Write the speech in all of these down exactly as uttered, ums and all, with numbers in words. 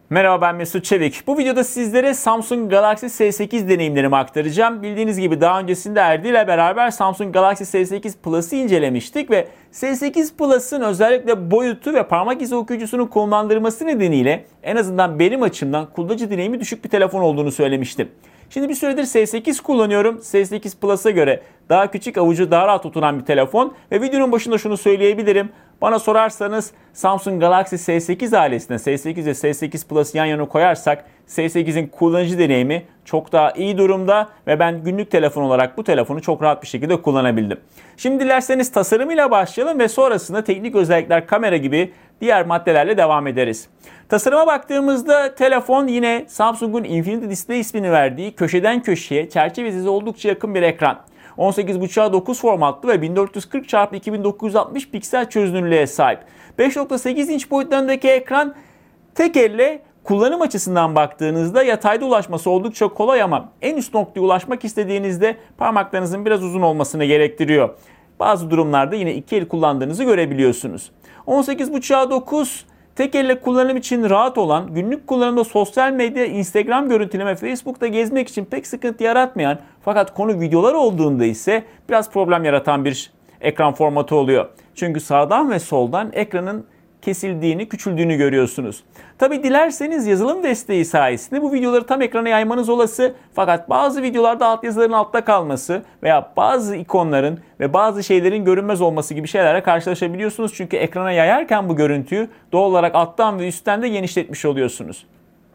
Merhaba, ben Mesut Çevik. Bu videoda sizlere Samsung Galaxy S sekiz deneyimlerimi aktaracağım. Bildiğiniz gibi daha öncesinde Erdi ile beraber Samsung Galaxy S sekiz Plus'ı incelemiştik ve S sekiz Plus'ın özellikle boyutu ve parmak izi okuyucusunun konumlandırması nedeniyle en azından benim açımdan kullanıcı deneyimi düşük bir telefon olduğunu söylemiştim. Şimdi bir süredir S sekiz kullanıyorum. S sekiz Plus'a göre daha küçük, avucu daha rahat oturan bir telefon ve videonun başında şunu söyleyebilirim. Bana sorarsanız Samsung Galaxy S sekiz ailesine S sekiz ve S sekiz Plus yan yana koyarsak S sekizin kullanıcı deneyimi çok daha iyi durumda ve ben günlük telefon olarak bu telefonu çok rahat bir şekilde kullanabildim. Şimdi dilerseniz tasarımıyla başlayalım ve sonrasında teknik özellikler, kamera gibi diğer maddelerle devam ederiz. Tasarıma baktığımızda telefon yine Samsung'un Infinity Display ismini verdiği köşeden köşeye çerçevesiz oldukça yakın bir ekran. on sekiz buçuğa dokuz formatlı ve bin dört yüz kırk çarpı iki bin dokuz yüz altmış piksel çözünürlüğe sahip. beş nokta sekiz inç boyutlarındaki ekran tek elle kullanım açısından baktığınızda yatayda ulaşması oldukça kolay ama en üst noktaya ulaşmak istediğinizde parmaklarınızın biraz uzun olmasını gerektiriyor. Bazı durumlarda yine iki el kullandığınızı görebiliyorsunuz. on sekiz buçuğa dokuz tek elle kullanım için rahat olan, günlük kullanımda sosyal medya, Instagram görüntüleme, Facebook'ta gezmek için pek sıkıntı yaratmayan fakat konu videolar olduğunda ise biraz problem yaratan bir ekran formatı oluyor. Çünkü sağdan ve soldan ekranın kesildiğini, küçüldüğünü görüyorsunuz. Tabi dilerseniz yazılım desteği sayesinde bu videoları tam ekrana yaymanız olası fakat bazı videolarda altyazıların altta kalması veya bazı ikonların ve bazı şeylerin görünmez olması gibi şeylerle karşılaşabiliyorsunuz. Çünkü ekrana yayarken bu görüntüyü doğal olarak alttan ve üstten de genişletmiş oluyorsunuz.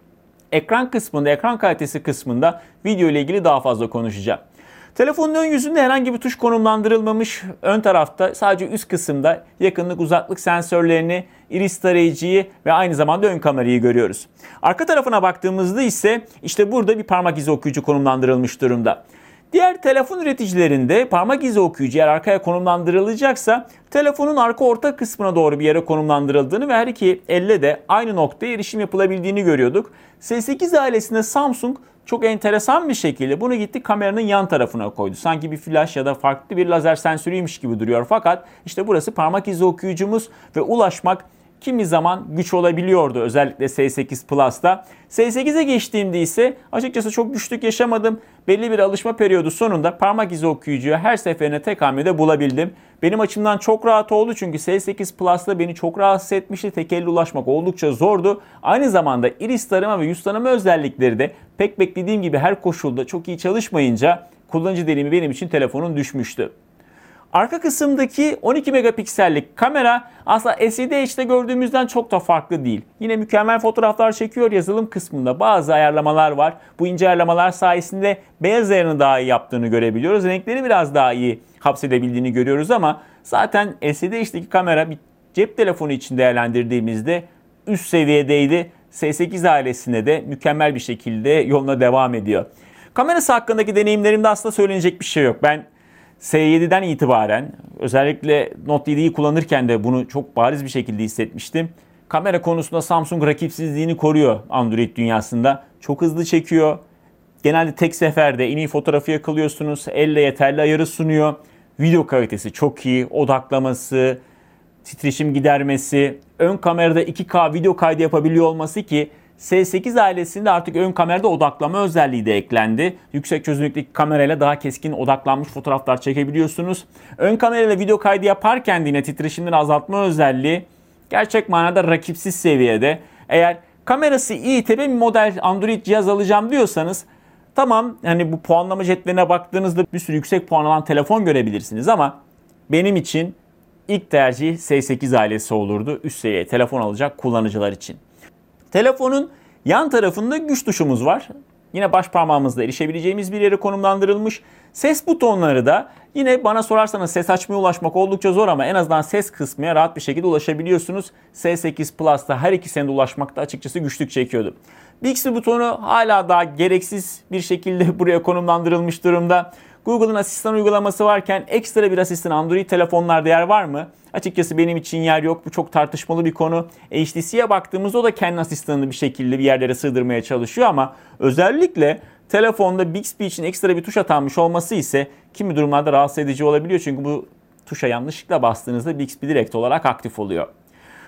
Ekran kısmında, ekran kalitesi kısmında video ile ilgili daha fazla konuşacağım. Telefonun ön yüzünde herhangi bir tuş konumlandırılmamış. Ön tarafta sadece üst kısımda yakınlık, uzaklık sensörlerini, iris tarayıcıyı ve aynı zamanda ön kamerayı görüyoruz. Arka tarafına baktığımızda ise işte burada bir parmak izi okuyucu konumlandırılmış durumda. Diğer telefon üreticilerinde parmak izi okuyucu eğer arkaya konumlandırılacaksa telefonun arka orta kısmına doğru bir yere konumlandırıldığını ve her iki elle de aynı noktaya erişim yapılabildiğini görüyorduk. S sekiz ailesinde Samsung çok enteresan bir şekilde bunu gitti kameranın yan tarafına koydu. Sanki bir flash ya da farklı bir lazer sensörüymüş gibi duruyor. Fakat işte burası parmak izi okuyucumuz ve ulaşmak kimi zaman güç olabiliyordu özellikle S sekiz Plus'ta. S sekize geçtiğimde ise açıkçası çok güçlük yaşamadım. Belli bir alışma periyodu sonunda parmak izi okuyucuyu her seferinde tek hamlede bulabildim. Benim açımdan çok rahat oldu çünkü S sekiz Plus'ta beni çok rahatsız etmişti. Tek elle ulaşmak oldukça zordu. Aynı zamanda iris tarama ve yüz tanıma özellikleri de pek beklediğim gibi her koşulda çok iyi çalışmayınca kullanıcı deneyimi benim için telefonun düşmüştü. Arka kısımdaki on iki megapiksellik kamera aslında L C D H'de gördüğümüzden çok da farklı değil. Yine mükemmel fotoğraflar çekiyor. Yazılım kısmında bazı ayarlamalar var. Bu ince ayarlamalar sayesinde beyaz ayarını daha iyi yaptığını görebiliyoruz. Renkleri biraz daha iyi hapsedebildiğini görüyoruz ama zaten L C D H'deki kamera bir cep telefonu için değerlendirdiğimizde üst seviyedeydi. S sekiz ailesinde de mükemmel bir şekilde yoluna devam ediyor. Kamerası hakkındaki deneyimlerimde aslında söylenecek bir şey yok. Ben S yediden itibaren özellikle Note yediyi kullanırken de bunu çok bariz bir şekilde hissetmiştim. Kamera konusunda Samsung rakipsizliğini koruyor Android dünyasında. Çok hızlı çekiyor. Genelde tek seferde en iyi fotoğrafı yakalıyorsunuz. Elle yeterli ayarı sunuyor. Video kalitesi çok iyi. Odaklaması, titreşim gidermesi, ön kamerada iki K video kaydı yapabiliyor olması ki S sekiz ailesinde artık ön kamerada odaklama özelliği de eklendi. Yüksek çözünürlüklü kamerayla daha keskin odaklanmış fotoğraflar çekebiliyorsunuz. Ön kamerayla video kaydı yaparken de yine titreşimleri azaltma özelliği gerçek manada rakipsiz seviyede. Eğer kamerası iyi tabi bir model Android cihaz alacağım diyorsanız tamam, hani bu puanlama cetveline baktığınızda bir sürü yüksek puan alan telefon görebilirsiniz ama benim için ilk tercih S sekiz ailesi olurdu üst seviye telefon alacak kullanıcılar için. Telefonun yan tarafında güç tuşumuz var. Yine baş parmağımızla erişebileceğimiz bir yere konumlandırılmış. Ses butonları da yine bana sorarsanız ses açmaya ulaşmak oldukça zor ama en azından ses kısmına rahat bir şekilde ulaşabiliyorsunuz. S sekiz Plus'ta her ikisine de ulaşmakta açıkçası güçlük çekiyordu. Bixby butonu hala daha gereksiz bir şekilde buraya konumlandırılmış durumda. Google'ın asistan uygulaması varken ekstra bir asistan Android telefonlarda yer var mı? Açıkçası benim için yer yok. Bu çok tartışmalı bir konu. H T C'ye baktığımızda o da kendi asistanını bir şekilde bir yerlere sığdırmaya çalışıyor ama özellikle telefonda Bixby için ekstra bir tuş atanmış olması ise kimi durumlarda rahatsız edici olabiliyor. Çünkü bu tuşa yanlışlıkla bastığınızda Bixby direkt olarak aktif oluyor.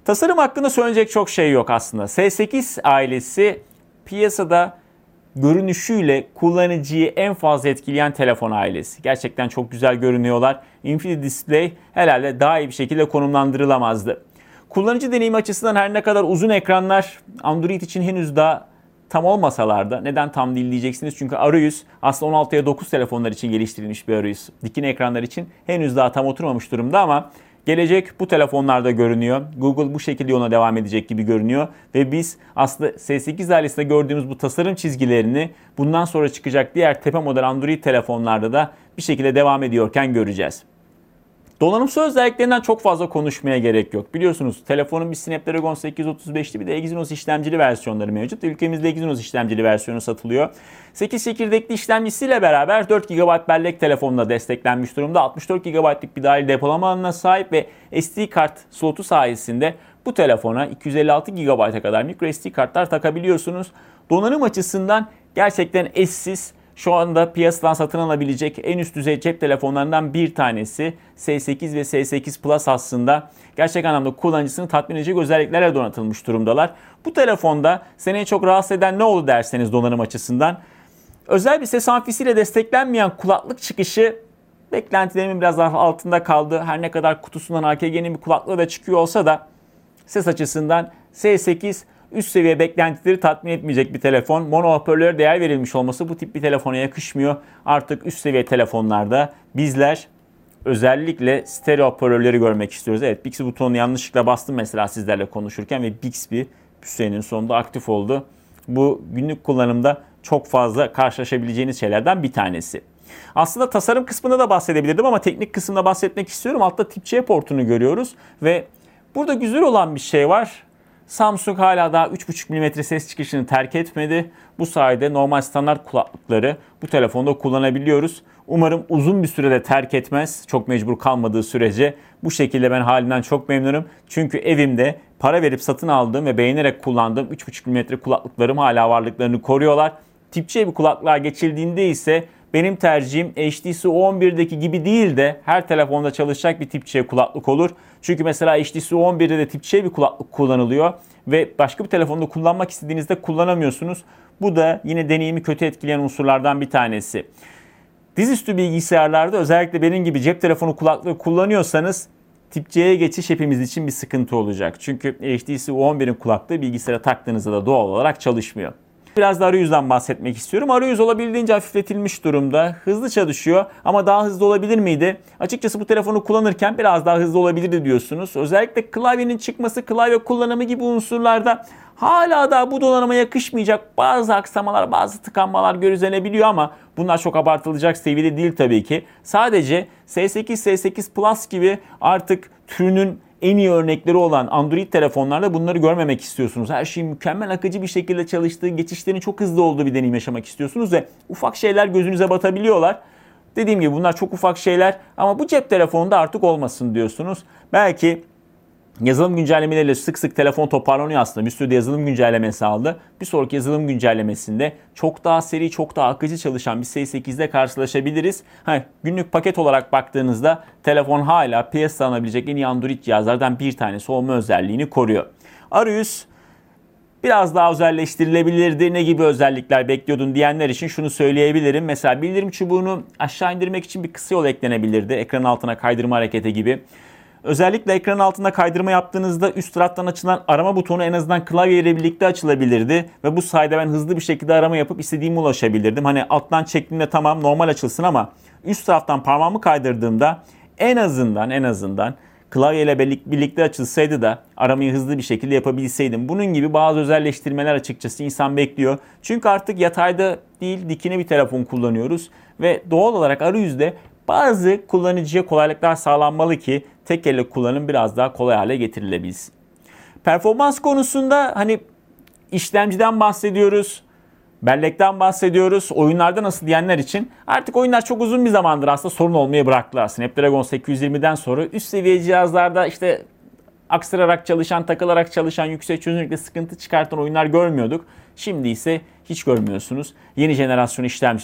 Tasarım hakkında söyleyecek çok şey yok aslında. S sekiz ailesi piyasada görünüşüyle kullanıcıyı en fazla etkileyen telefon ailesi. Gerçekten çok güzel görünüyorlar. Infinity Display herhalde daha iyi bir şekilde konumlandırılamazdı. Kullanıcı deneyimi açısından her ne kadar uzun ekranlar Android için henüz daha tam olmasalar da, neden tam değil diyeceksiniz. Çünkü arayüz aslında on altıya dokuz telefonlar için geliştirilmiş bir arayüz. Dikine ekranlar için henüz daha tam oturmamış durumda ama gelecek bu telefonlarda görünüyor. Google bu şekilde yoluna devam edecek gibi görünüyor. Ve biz aslında S sekiz ailesinde gördüğümüz bu tasarım çizgilerini bundan sonra çıkacak diğer tepe model Android telefonlarda da bir şekilde devam ediyorken göreceğiz. Donanımsal özelliklerinden çok fazla konuşmaya gerek yok. Biliyorsunuz telefonun bir Snapdragon sekiz yüz otuz beşli bir de Exynos işlemcili versiyonları mevcut. Ülkemizde Exynos işlemcili versiyonu satılıyor. sekiz çekirdekli işlemcisiyle beraber dört gigabayt bellek telefonla desteklenmiş durumda. altmış dört gigabaytlık bir dahili depolama alanına sahip ve S D kart slotu sayesinde bu telefona iki yüz elli altı gigabayta kadar micro S D kartlar takabiliyorsunuz. Donanım açısından gerçekten eşsiz. Şu anda piyasadan satın alabilecek en üst düzey cep telefonlarından bir tanesi. S sekiz ve S sekiz Plus aslında gerçek anlamda kullanıcısını tatmin edecek özelliklerle donatılmış durumdalar. Bu telefonda seni en çok rahatsız eden ne oldu derseniz donanım açısından, özel bir ses amfisiyle desteklenmeyen kulaklık çıkışı beklentilerimin biraz daha altında kaldı. Her ne kadar kutusundan A K G'nin bir kulaklığı da çıkıyor olsa da ses açısından S sekiz üst seviye beklentileri tatmin etmeyecek bir telefon. Mono hoparlöre değer verilmiş olması bu tip bir telefona yakışmıyor. Artık üst seviye telefonlarda bizler özellikle stereo hoparlörleri görmek istiyoruz. Evet, Bixby butonunu yanlışlıkla bastım mesela sizlerle konuşurken ve Bixby sürenin sonunda aktif oldu. Bu günlük kullanımda çok fazla karşılaşabileceğiniz şeylerden bir tanesi. Aslında tasarım kısmında da bahsedebilirdim ama teknik kısımda bahsetmek istiyorum. Altta tip C portunu görüyoruz ve burada güzel olan bir şey var. Samsung hala daha üç buçuk milimetre ses çıkışını terk etmedi. Bu sayede normal standart kulaklıkları bu telefonda kullanabiliyoruz. Umarım uzun bir sürede terk etmez. Çok mecbur kalmadığı sürece. Bu şekilde ben halinden çok memnunum. Çünkü evimde para verip satın aldığım ve beğenerek kullandığım üç buçuk milimetre kulaklıklarım hala varlıklarını koruyorlar. Tip C bir kulaklığa geçildiğinde ise benim tercihim H T C on birdeki gibi değil de her telefonda çalışacak bir tip C kulaklık olur. Çünkü mesela H T C on birde de tip C bir kulaklık kullanılıyor ve başka bir telefonda kullanmak istediğinizde kullanamıyorsunuz. Bu da yine deneyimi kötü etkileyen unsurlardan bir tanesi. Dizüstü bilgisayarlarda özellikle benim gibi cep telefonu kulaklığı kullanıyorsanız tip C'ye geçiş hepimiz için bir sıkıntı olacak. Çünkü H T C on birin kulaklığı bilgisayara taktığınızda da doğal olarak çalışmıyor. Biraz da arayüzden bahsetmek istiyorum. Arayüz olabildiğince hafifletilmiş durumda. Hızlı çalışıyor ama daha hızlı olabilir miydi? Açıkçası bu telefonu kullanırken biraz daha hızlı olabilirdi diyorsunuz. Özellikle klavyenin çıkması, klavye kullanımı gibi unsurlarda hala da bu donanıma yakışmayacak bazı aksamalar, bazı tıkanmalar gözlenebiliyor ama bunlar çok abartılacak seviyede değil tabii ki. Sadece S sekiz, S sekiz Plus gibi artık türünün en iyi örnekleri olan Android telefonlarda bunları görmemek istiyorsunuz. Her şeyin mükemmel akıcı bir şekilde çalıştığı, geçişlerin çok hızlı olduğu bir deneyim yaşamak istiyorsunuz ve ufak şeyler gözünüze batabiliyorlar. Dediğim gibi bunlar çok ufak şeyler ama bu cep telefonunda artık olmasın diyorsunuz. Belki yazılım güncellemeleriyle sık sık telefon toparlanıyor aslında. Bir sürü de yazılım güncellemesi aldı. Bir sonraki yazılım güncellemesinde çok daha seri, çok daha akıcı çalışan bir S sekizde karşılaşabiliriz. Ha, günlük paket olarak baktığınızda telefon hala piyasada alınabilecek en iyi Android cihazlardan bir tanesi olma özelliğini koruyor. Arayüz biraz daha özelleştirilebilirdi. Ne gibi özellikler bekliyordun diyenler için şunu söyleyebilirim. Mesela bildirim çubuğunu aşağı indirmek için bir kısa yol eklenebilirdi. Ekranın altına kaydırma hareketi gibi. Özellikle ekranın altında kaydırma yaptığınızda üst taraftan açılan arama butonu en azından klavye ile birlikte açılabilirdi. Ve bu sayede ben hızlı bir şekilde arama yapıp istediğime ulaşabilirdim. Hani alttan çektiğimde tamam normal açılsın ama üst taraftan parmağımı kaydırdığımda en azından en azından klavye ile birlikte açılsaydı da aramayı hızlı bir şekilde yapabilseydim. Bunun gibi bazı özelleştirmeler açıkçası insan bekliyor. Çünkü artık yatayda değil dikine bir telefon kullanıyoruz. Ve doğal olarak arayüzde bazı kullanıcıya kolaylıklar sağlanmalı ki tek elle kullanım biraz daha kolay hale getirilebilsin. Performans konusunda hani işlemciden bahsediyoruz, bellekten bahsediyoruz, oyunlarda nasıl diyenler için artık oyunlar çok uzun bir zamandır aslında sorun olmaya bıraktılar. Snapdragon sekiz yüz yirmiden sonra üst seviye cihazlarda işte aksırarak çalışan, takılarak çalışan, yüksek çözünürlükte sıkıntı çıkartan oyunlar görmüyorduk. Şimdi ise hiç görmüyorsunuz. Yeni jenerasyon işlemciler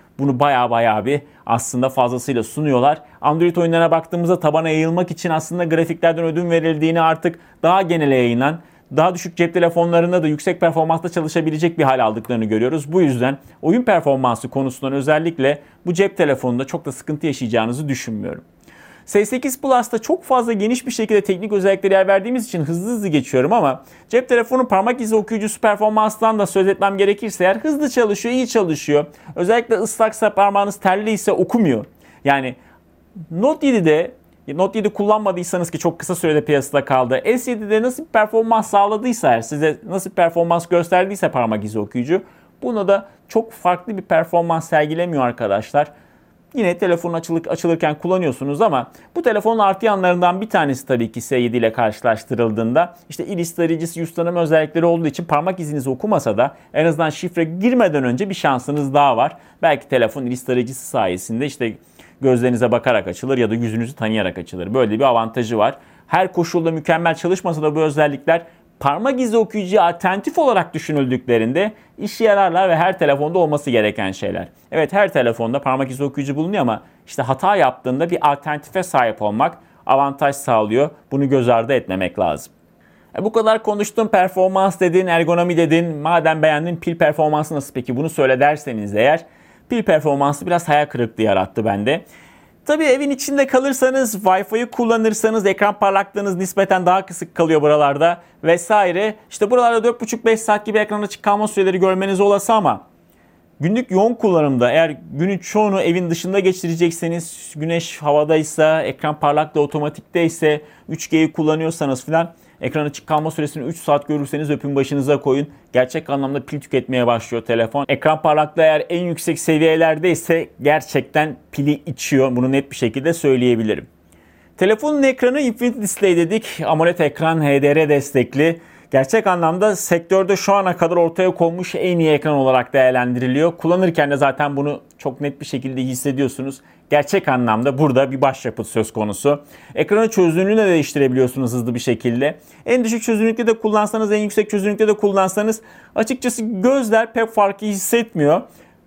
bunu baya baya bir aslında fazlasıyla sunuyorlar. Android oyunlarına baktığımızda tabana yayılmak için aslında grafiklerden ödün verildiğini, artık daha genele yayılan, daha düşük cep telefonlarında da yüksek performansla çalışabilecek bir hal aldıklarını görüyoruz. Bu yüzden oyun performansı konusundan özellikle bu cep telefonunda çok da sıkıntı yaşayacağınızı düşünmüyorum. S sekiz Plus'ta çok fazla geniş bir şekilde teknik özelliklere yer verdiğimiz için hızlı hızlı geçiyorum ama cep telefonu parmak izi okuyucusu performanstan da söz etmem gerekirse eğer hızlı çalışıyor, iyi çalışıyor. Özellikle ıslaksa, parmağınız terli ise okumuyor. Yani Note yedide, Note yedi kullanmadıysanız ki çok kısa sürede piyasada kaldı, S yedide nasıl bir performans sağladıysa eğer, size nasıl bir performans gösterdiyse parmak izi okuyucu, buna da çok farklı bir performans sergilemiyor arkadaşlar. Yine telefon açılık, açılırken kullanıyorsunuz ama bu telefonun artı yanlarından bir tanesi tabii ki S yedi ile karşılaştırıldığında işte iris tarayıcısı, yüz tanıma özellikleri olduğu için parmak izinizi okumasa da en azından şifre girmeden önce bir şansınız daha var. Belki telefon iris tarayıcısı sayesinde işte gözlerinize bakarak açılır ya da yüzünüzü tanıyarak açılır. Böyle bir avantajı var. Her koşulda mükemmel çalışmasa da bu özellikler parmak izi okuyucuya alternatif olarak düşünüldüklerinde işe yararlar ve her telefonda olması gereken şeyler. Evet, her telefonda parmak izi okuyucu bulunuyor ama işte hata yaptığında bir alternatife sahip olmak avantaj sağlıyor. Bunu göz ardı etmemek lazım. E bu kadar konuştum, performans dedin, ergonomi dedin. Madem beğendin, pil performansı nasıl peki, bunu söyle derseniz eğer, pil performansı biraz hayal kırıklığı yarattı bende. Tabii evin içinde kalırsanız, Wi-Fi'yi kullanırsanız ekran parlaklığınız nispeten daha kısık kalıyor buralarda vesaire. İşte buralarda dört buçuk beş saat gibi ekran açık kalma süreleri görmeniz olası ama günlük yoğun kullanımda, eğer günün çoğunu evin dışında geçirecekseniz, güneş havadaysa, ekran parlaklığı otomatikteyse, üç G'yi kullanıyorsanız filan, ekran açık kalma süresini üç saat görürseniz öpün başınıza koyun. Gerçek anlamda pil tüketmeye başlıyor telefon. Ekran parlaklığı eğer en yüksek seviyelerdeyse gerçekten pili içiyor. Bunu net bir şekilde söyleyebilirim. Telefonun ekranı Infinity Display dedik. AMOLED ekran, H D R destekli. Gerçek anlamda sektörde şu ana kadar ortaya konmuş en iyi ekran olarak değerlendiriliyor. Kullanırken de zaten bunu çok net bir şekilde hissediyorsunuz. Gerçek anlamda burada bir başyapıt söz konusu. Ekranın çözünürlüğünü de değiştirebiliyorsunuz hızlı bir şekilde. En düşük çözünürlükte de kullansanız, en yüksek çözünürlükte de kullansanız açıkçası gözler pek farkı hissetmiyor.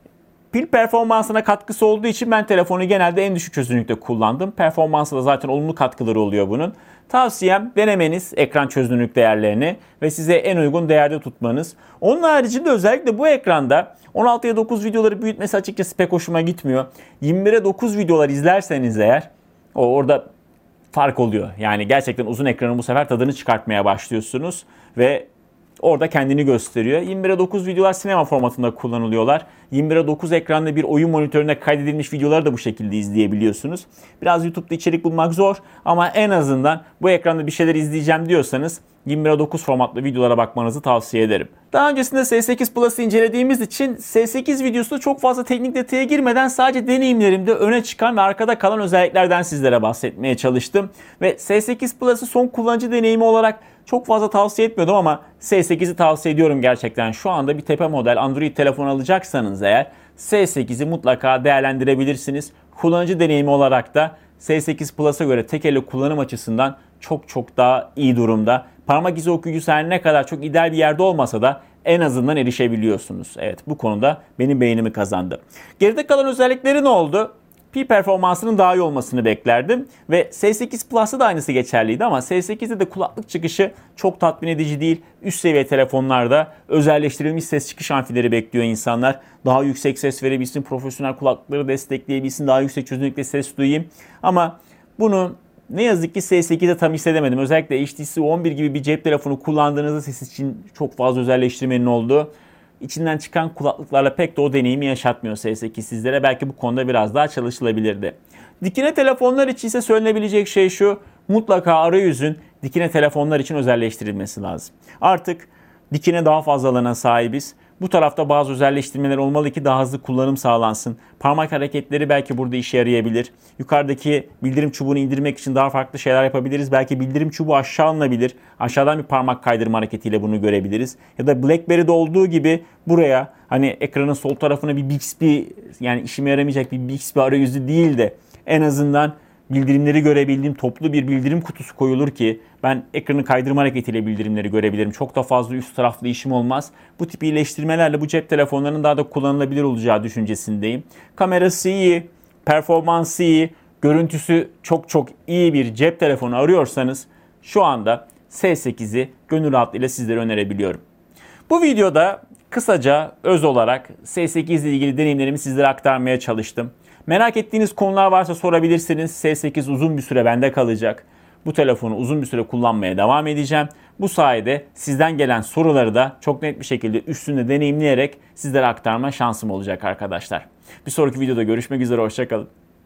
Pil performansına katkısı olduğu için ben telefonu genelde en düşük çözünürlükte kullandım. Performansı da zaten olumlu katkıları oluyor bunun. Tavsiyem denemeniz ekran çözünürlük değerlerini ve size en uygun değerde tutmanız. Onun haricinde özellikle bu ekranda on altıya dokuz videoları büyütmesi açıkçası pek hoşuma gitmiyor. yirmi bire dokuz videolar izlerseniz eğer o orada fark oluyor. Yani gerçekten uzun ekranın bu sefer tadını çıkartmaya başlıyorsunuz ve orada kendini gösteriyor. yirmi bire dokuz videolar sinema formatında kullanılıyorlar. yirmi bire dokuz ekranda bir oyun monitörüne kaydedilmiş videoları da bu şekilde izleyebiliyorsunuz. Biraz YouTube'da içerik bulmak zor ama en azından bu ekranda bir şeyler izleyeceğim diyorsanız yirmi bire dokuz formatlı videolara bakmanızı tavsiye ederim. Daha öncesinde S sekiz Plus'ı incelediğimiz için S sekiz videosunda çok fazla teknik detaya girmeden sadece deneyimlerimde öne çıkan ve arkada kalan özelliklerden sizlere bahsetmeye çalıştım. Ve S sekiz Plus'ı son kullanıcı deneyimi olarak çok fazla tavsiye etmiyordum ama S sekizi tavsiye ediyorum gerçekten. Şu anda bir tepe model Android telefon alacaksanız eğer S sekizi mutlaka değerlendirebilirsiniz. Kullanıcı deneyimi olarak da S sekiz Plus'a göre tek elle kullanım açısından çok çok daha iyi durumda. Parmak izi okuyucusu her ne kadar çok ideal bir yerde olmasa da en azından erişebiliyorsunuz. Evet, bu konuda benim beğenimi kazandı. Geride kalan özellikleri ne oldu? Pil performansının daha iyi olmasını beklerdim ve S sekiz Plus'ta da aynısı geçerliydi ama S sekizde de kulaklık çıkışı çok tatmin edici değil. Üst seviye telefonlarda özelleştirilmiş ses çıkış amfileri bekliyor insanlar. Daha yüksek ses verebilsin, profesyonel kulaklıkları destekleyebilsin, daha yüksek çözünürlükte ses duyayım. Ama bunu ne yazık ki S sekizde tam hissedemedim. Özellikle H T C on bir gibi bir cep telefonu kullandığınızda ses için çok fazla özelleştirmenin olduğu. İçinden çıkan kulaklıklarla pek de o deneyimi yaşatmıyor S sekiz sizlere. Belki bu konuda biraz daha çalışılabilirdi. Dikine telefonlar için ise söylenebilecek şey şu: mutlaka arayüzün dikine telefonlar için özelleştirilmesi lazım. Artık dikine daha fazla alana sahibiz. Bu tarafta bazı özelleştirmeler olmalı ki daha hızlı kullanım sağlansın. Parmak hareketleri belki burada işe yarayabilir. Yukarıdaki bildirim çubuğunu indirmek için daha farklı şeyler yapabiliriz. Belki bildirim çubuğu aşağı alınabilir. Aşağıdan bir parmak kaydırma hareketiyle bunu görebiliriz. Ya da BlackBerry'de olduğu gibi buraya hani ekranın sol tarafına bir Bixby, yani işime yaramayacak bir Bixby arayüzü değil de en azından bildirimleri görebildiğim toplu bir bildirim kutusu koyulur ki ben ekranı kaydırma hareketiyle bildirimleri görebilirim. Çok da fazla üst taraflı işim olmaz. Bu tip iyileştirmelerle bu cep telefonlarının daha da kullanılabilir olacağı düşüncesindeyim. Kamerası iyi, performansı iyi, görüntüsü çok çok iyi bir cep telefonu arıyorsanız şu anda S sekizi gönül rahatlığıyla sizlere önerebiliyorum. Bu videoda kısaca öz olarak S sekiz ile ilgili deneyimlerimi sizlere aktarmaya çalıştım. Merak ettiğiniz konular varsa sorabilirsiniz. S sekiz uzun bir süre bende kalacak. Bu telefonu uzun bir süre kullanmaya devam edeceğim. Bu sayede sizden gelen soruları da çok net bir şekilde üstünde deneyimleyerek sizlere aktarma şansım olacak arkadaşlar. Bir sonraki videoda görüşmek üzere, hoşça kalın.